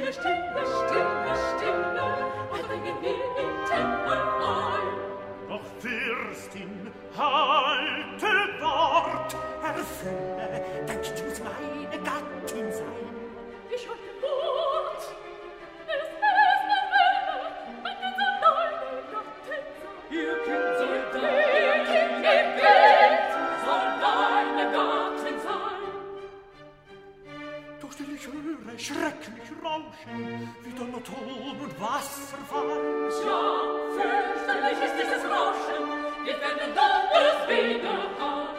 Stille, Stille, Stille, und bringen wir im Tempel ein. Doch Fürstin, halte Wort, erfülle, denkst du's meine Gattin sein? Ich halte Wort, es noch welle, mein Kind soll deine Gattin sein. Ihr Kind soll deine Gattin sein. Doch still ich höre schrecklich Rauschen, wie Donner, Ton und Wasserfall. Ja, fürchterlich ist dieses Rauschen, wir werden Donners Widerhall.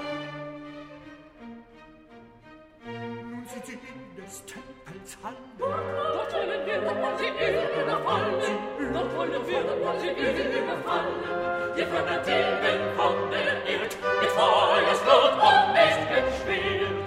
Nun sind sie in des Tempels Halle. Dort wollen wir sie überfallen. Dort wollen wir sie überfallen. Wir können tilgen von der Erd mit Feuersblut und mächtigem Schwert.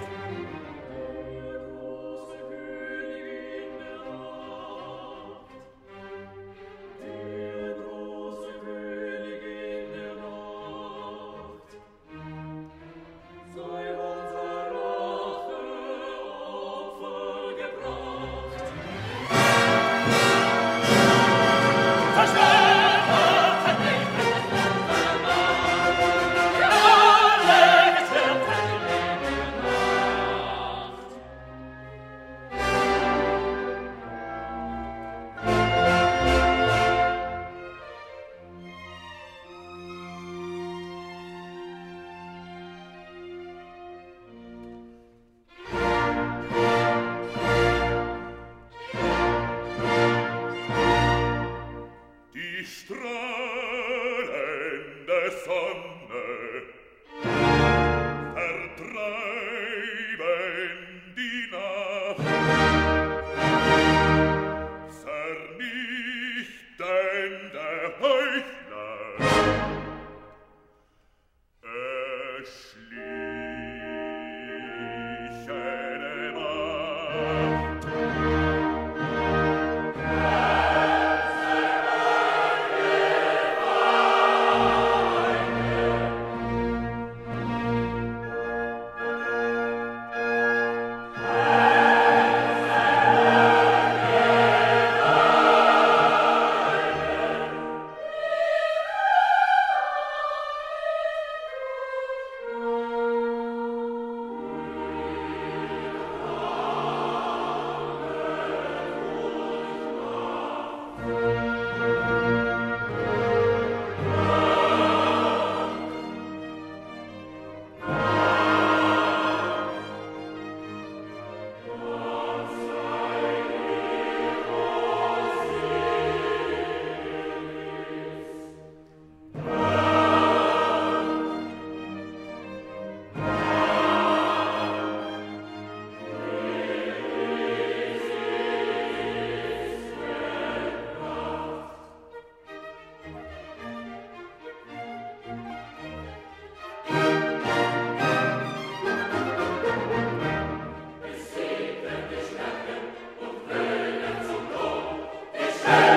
Hey!